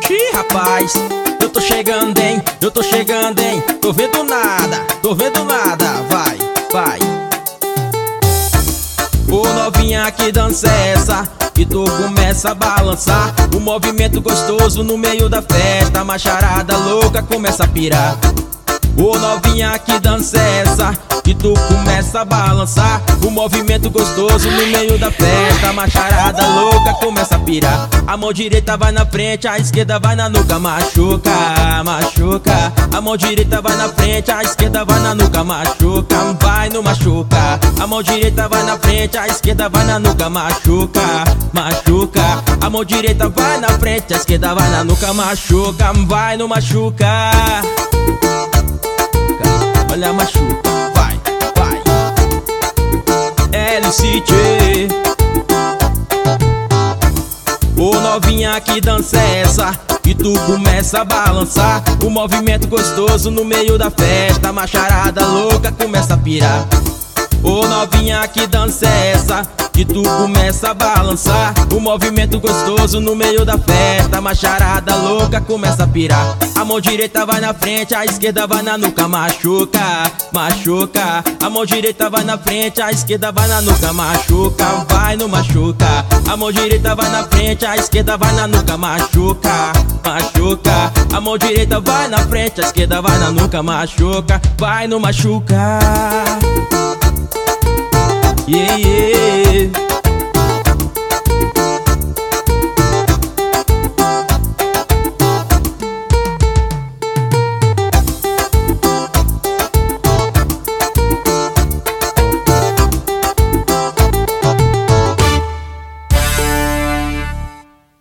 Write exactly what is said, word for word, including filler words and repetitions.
Ih, rapaz, eu tô chegando, hein, eu tô chegando, hein. Tô vendo nada, tô vendo nada. Vai, vai. Ô novinha, que dança é essa? Que tu começa a balançar. Um movimento gostoso no meio da festa. A macharada louca começa a pirar. Ô novinha, que dança é essa? Que tu começa a balançar. Um movimento gostoso no meio da festa. A macharada louca começa a pirar. A mão direita vai na frente, a esquerda vai na nuca. Machuca, machuca. A mão direita vai na frente, a esquerda vai na nuca. Machuca, vai no machuca. A mão direita vai na frente, a esquerda vai na nuca. Machuca, machuca. A mão direita vai na frente, a esquerda vai na nuca. Machuca, vai no machuca. Olha, machuca, vai, vai. L C J. Ô novinha, que dança é essa? Que tu começa a balançar. Um movimento gostoso no meio da festa. A macharada louca começa a pirar. Ô novinha, que dança é essa? Que tu começa a balançar. Um movimento gostoso no meio da festa. A macharada louca começa a pirar. A mão direita vai na frente, a esquerda vai na nuca. Machuca, machuca. A mão direita vai na frente, a esquerda vai na nuca. Machuca, vai no machuca. A mão direita vai na frente, a esquerda vai na nuca. Machuca, machuca. A mão direita vai na frente, a esquerda vai na nuca. Machuca, vai no machuca. Yeah, yeah.